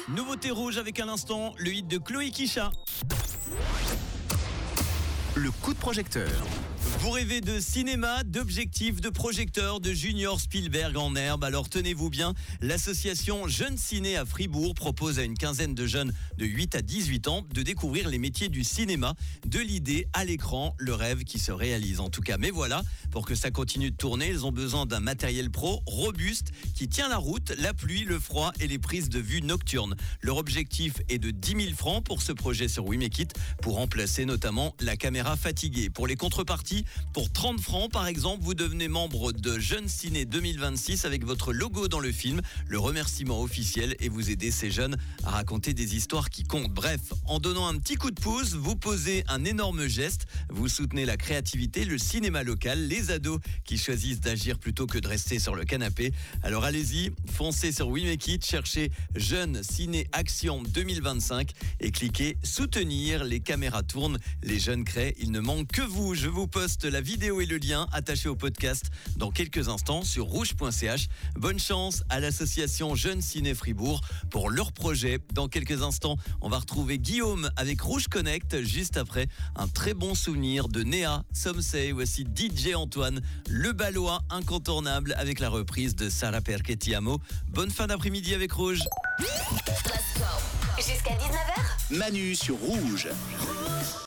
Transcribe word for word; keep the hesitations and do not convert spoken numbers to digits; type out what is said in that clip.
Nouveauté rouge avec à l'instant le hit de Chloé Kisha. Le coup de projecteur. Vous rêvez de cinéma, d'objectifs, de projecteurs, de Junior Spielberg en herbe. Alors tenez-vous bien, l'association Jeunes Ciné à Fribourg propose à une quinzaine de jeunes de huit à dix-huit ans de découvrir les métiers du cinéma, de l'idée à l'écran, le rêve qui se réalise en tout cas. Mais voilà, pour que ça continue de tourner, ils ont besoin d'un matériel pro robuste qui tient la route, la pluie, le froid et les prises de vue nocturnes. Leur objectif est de dix mille francs pour ce projet sur We Make It, pour remplacer notamment la caméra fatiguée. Pour les contreparties, pour trente francs par exemple, vous devenez membre de Jeunes Ciné deux mille vingt-six avec votre logo dans le film, le remerciement officiel, et vous aidez ces jeunes à raconter des histoires qui comptent. Bref, en donnant un petit coup de pouce, vous posez un énorme geste, vous soutenez la créativité, le cinéma local, les ados qui choisissent d'agir plutôt que de rester sur le canapé. Alors allez-y, foncez sur We Make It, cherchez Jeunes Ciné Action deux mille vingt-cinq et cliquez soutenir. Les caméras tournent, les jeunes créent, il ne manque que vous. Je vous poste la vidéo et le lien attaché au podcast dans quelques instants sur rouge point c h. Bonne chance à l'association Jeunes Ciné Fribourg pour leur projet. Dans quelques instants, on va retrouver Guillaume avec Rouge Connect juste après un très bon souvenir de Néa, Some Say, voici D J Antoine, le Ballois incontournable avec la reprise de Sarah Perché Ti Amo. Bonne fin d'après-midi avec Rouge. Let's go. Jusqu'à dix-neuf heures. Manu sur Rouge.